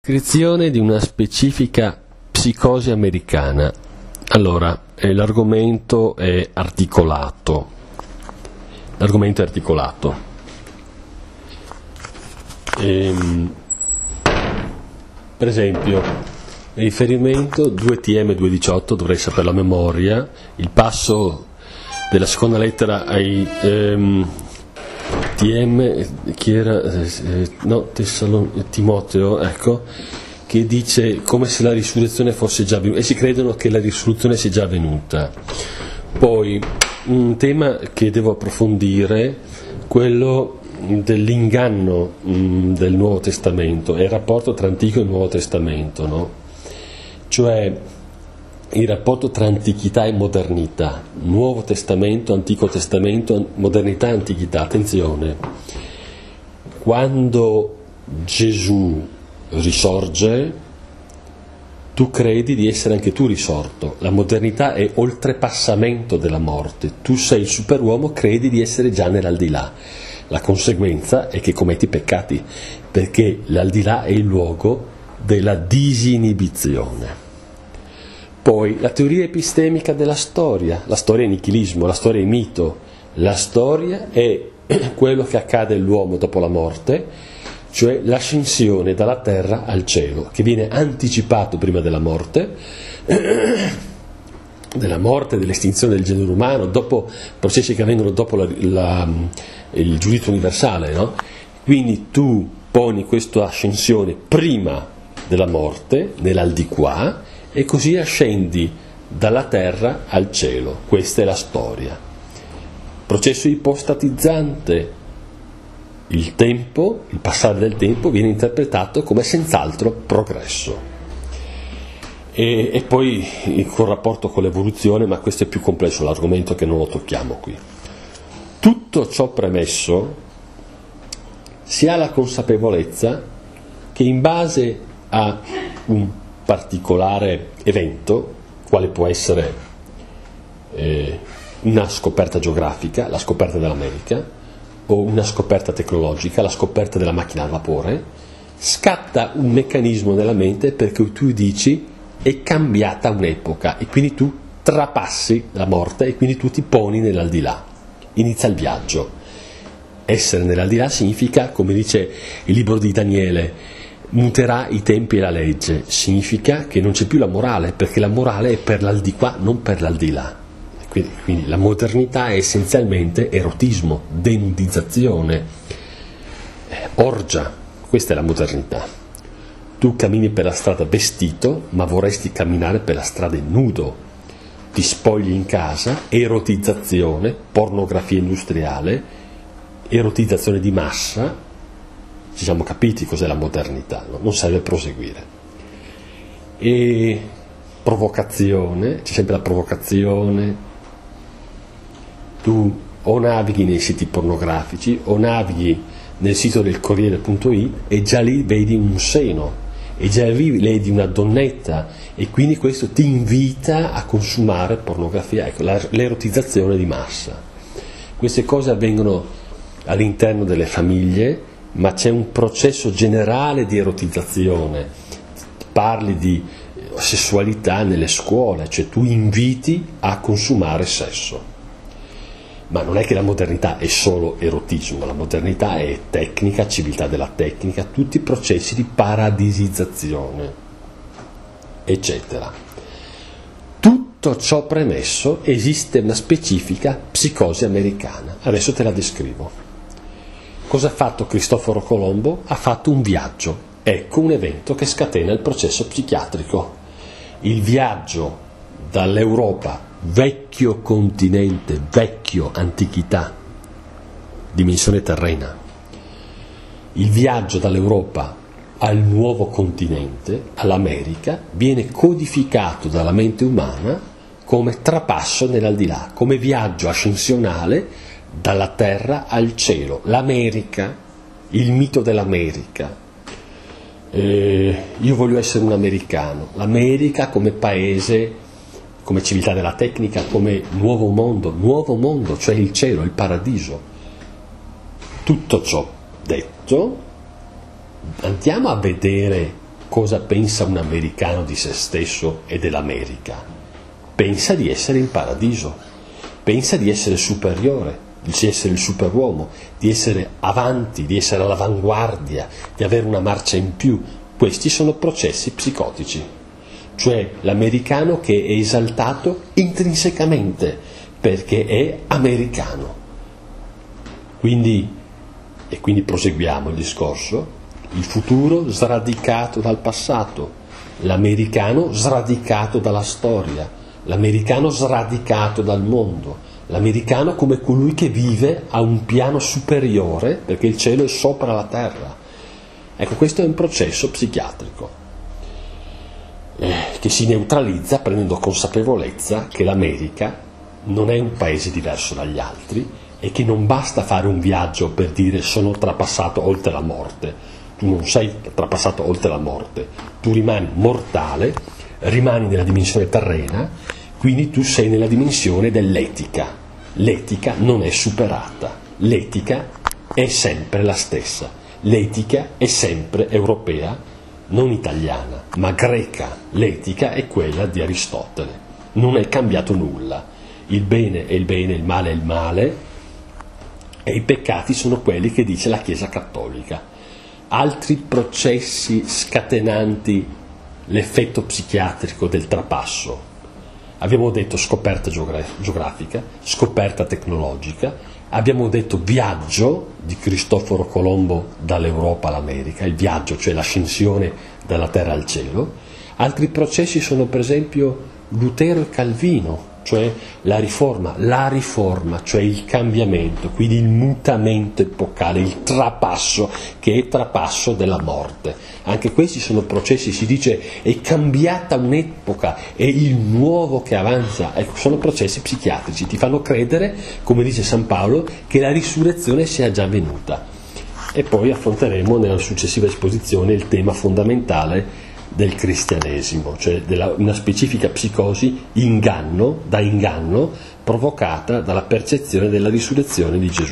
Descrizione di una specifica psicosi americana. Allora, l'argomento è articolato. Per esempio, riferimento 2TM218, dovrei sapere la memoria, il passo della seconda lettera ai TM, chi era? Timoteo, ecco, che dice come se la risurrezione fosse già venuta, e si credono che la risurrezione sia già avvenuta. Poi un tema che devo approfondire, quello dell'inganno del Nuovo Testamento, è il rapporto tra Antico e Nuovo Testamento, no? Cioè il rapporto tra antichità e modernità, Nuovo Testamento, Antico Testamento, modernità e antichità. Attenzione, quando Gesù risorge, tu credi di essere anche tu risorto. La modernità è oltrepassamento della morte. Tu sei il superuomo, credi di essere già nell'aldilà. La conseguenza è che commetti peccati, perché l'aldilà è il luogo della disinibizione. Poi la teoria epistemica della storia. La storia è nichilismo, la storia è mito. La storia è quello che accade all'uomo dopo la morte, cioè l'ascensione dalla terra al cielo, che viene anticipato prima della morte, dell'estinzione del genere umano, dopo processi che avvengono dopo il giudizio universale, no? Quindi tu poni questa ascensione prima della morte, nell'aldiquà, e così ascendi dalla terra al cielo. Questa è la storia. Processo ipostatizzante. Il tempo, il passare del tempo, viene interpretato come senz'altro progresso. E poi col rapporto con l'evoluzione, ma questo è più complesso l'argomento, che non lo tocchiamo qui. Tutto ciò premesso, si ha la consapevolezza che in base a un particolare evento, quale può essere una scoperta geografica, la scoperta dell'America, o una scoperta tecnologica, la scoperta della macchina a vapore, scatta un meccanismo nella mente perché tu dici è cambiata un'epoca, e quindi tu trapassi la morte e quindi tu ti poni nell'aldilà. Inizia il viaggio. Essere nell'aldilà significa, come dice il libro di Daniele, muterà i tempi e la legge. Significa che non c'è più la morale, perché la morale è per l'aldiquà, non per l'aldilà. Quindi la modernità è essenzialmente erotismo, denudizzazione, orgia. Questa è la modernità. Tu cammini per la strada vestito, ma vorresti camminare per la strada nudo. Ti spogli in casa, erotizzazione, pornografia industriale, erotizzazione di massa. Ci siamo capiti cos'è la modernità, no? Non serve proseguire. E provocazione, c'è sempre la provocazione. Tu o navighi nei siti pornografici o navighi nel sito del Corriere.it e già lì vedi un seno, e già lì vedi una donnetta, e quindi questo ti invita a consumare pornografia. Ecco, l'erotizzazione di massa. Queste cose avvengono all'interno delle famiglie, ma c'è un processo generale di erotizzazione. Parli di sessualità nelle scuole, cioè tu inviti a consumare sesso. Ma non è che la modernità è solo erotismo, la modernità è tecnica, civiltà della tecnica, tutti i processi di paradisizzazione, eccetera. Tutto ciò premesso, esiste una specifica psicosi americana. Adesso te la descrivo. Cosa ha fatto Cristoforo Colombo? Ha fatto un viaggio. Ecco un evento che scatena il processo psichiatrico. Il viaggio dall'Europa, vecchio continente, vecchio, antichità, dimensione terrena. Il viaggio dall'Europa al nuovo continente, all'America, viene codificato dalla mente umana come trapasso nell'aldilà, come viaggio ascensionale dalla terra al cielo. L'America, il mito dell'America. Io voglio essere un americano. L'America come paese, come civiltà della tecnica, come nuovo mondo, cioè il cielo, il paradiso. Tutto ciò detto, andiamo a vedere cosa pensa un americano di se stesso e dell'America? Pensa di essere in paradiso, pensa di essere superiore, di essere il superuomo, di essere avanti, di essere all'avanguardia, di avere una marcia in più. Questi sono processi psicotici, cioè l'americano che è esaltato intrinsecamente perché è americano. Quindi proseguiamo il discorso: il futuro sradicato dal passato, l'americano sradicato dalla storia, l'americano sradicato dal mondo, l'americano come colui che vive a un piano superiore perché il cielo è sopra la terra. Ecco, questo è un processo psichiatrico che si neutralizza prendendo consapevolezza che l'America non è un paese diverso dagli altri e che non basta fare un viaggio per dire sono trapassato oltre la morte. Tu non sei trapassato oltre la morte, tu rimani mortale, rimani nella dimensione terrena, quindi tu sei nella dimensione dell'etica. L'etica non è superata, l'etica è sempre la stessa, l'etica è sempre europea, non italiana, ma greca. L'etica è quella di Aristotele, non è cambiato nulla. Il bene è il bene, il male è il male, e i peccati sono quelli che dice la Chiesa Cattolica. Altri processi scatenanti l'effetto psichiatrico del trapasso: abbiamo detto scoperta geografica, scoperta tecnologica, abbiamo detto viaggio di Cristoforo Colombo dall'Europa all'America, il viaggio, cioè l'ascensione dalla terra al cielo. Altri processi sono per esempio Lutero e Calvino, cioè la riforma, cioè il cambiamento, quindi il mutamento epocale, il trapasso, che è trapasso della morte. Anche questi sono processi, si dice è cambiata un'epoca, è il nuovo che avanza. Ecco, sono processi psichiatrici, ti fanno credere, come dice San Paolo, che la risurrezione sia già venuta. E poi affronteremo nella successiva esposizione il tema fondamentale del cristianesimo, cioè una specifica psicosi da inganno provocata dalla percezione della risurrezione di Gesù.